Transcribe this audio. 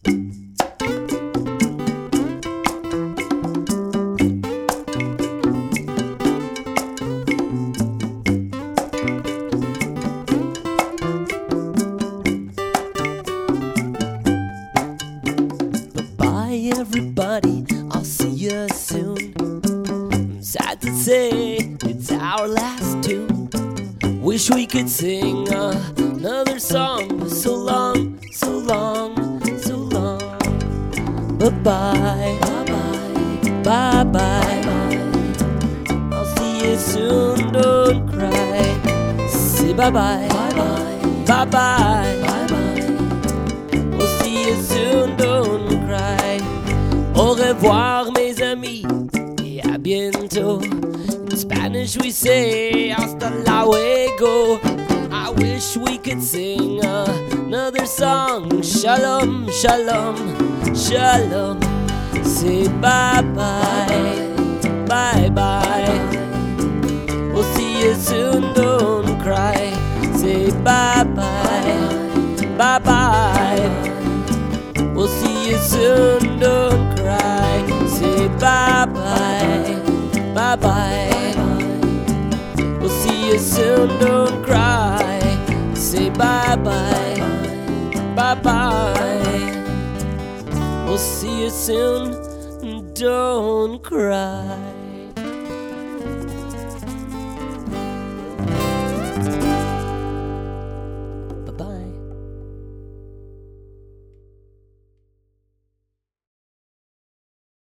Bye everybody, I'll see you soon. Sad to say, it's our last tune. Wish we could sing another song. So long, so long, so long. Bye-bye, bye-bye, bye-bye. I'll see you soon, don't cry. Say bye-bye, bye-bye, bye-bye, bye-bye. We'll see you soon, don't cry. Au revoir mes amis, et à bientôt. In Spanish we say hasta luego. I wish we could sing another song. Shalom, shalom, shalom. Say bye-bye, bye-bye. We'll see you soon, don't cry. Say bye-bye, bye-bye. We'll see you soon, don't cry. Say bye-bye, bye-bye. We'll see you soon, don't cry. Say bye-bye, bye-bye. We'll see you soon, don't cry.